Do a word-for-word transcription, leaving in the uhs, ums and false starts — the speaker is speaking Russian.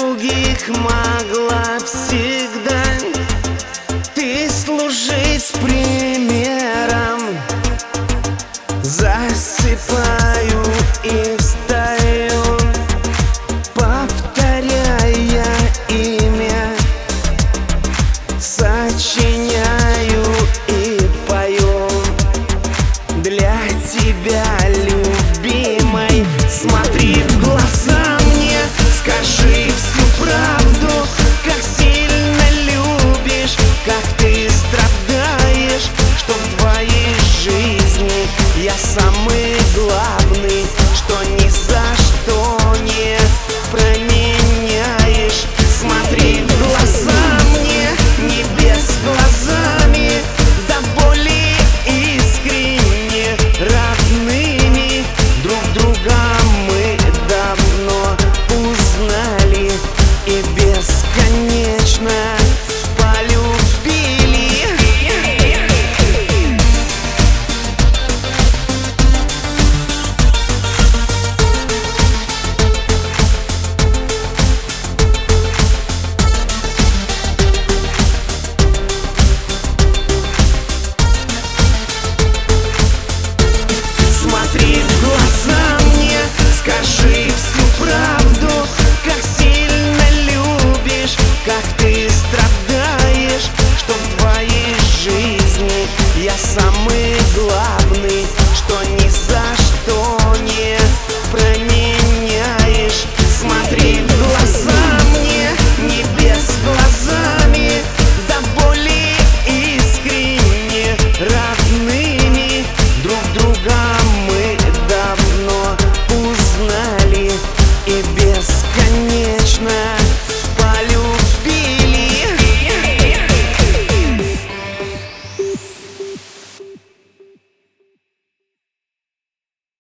других могла всегда ты служить примером. Засыпаю и встаю, повторяя имя, сочиняю и пою для тебя, любимой. Смотри в глаза мне, скажи всю правду, как сильно любишь, как ты страдаешь, что в твоей жизни я самый главный, что ни за что не променяешь. Смотри в глаза мне, небес глазами, да более искренне родными. Друг друга мы давно узнали и бесконечно полюбили. Смотри в глаза мне, скажи всю правду, как сильно любишь, как ты страдаешь,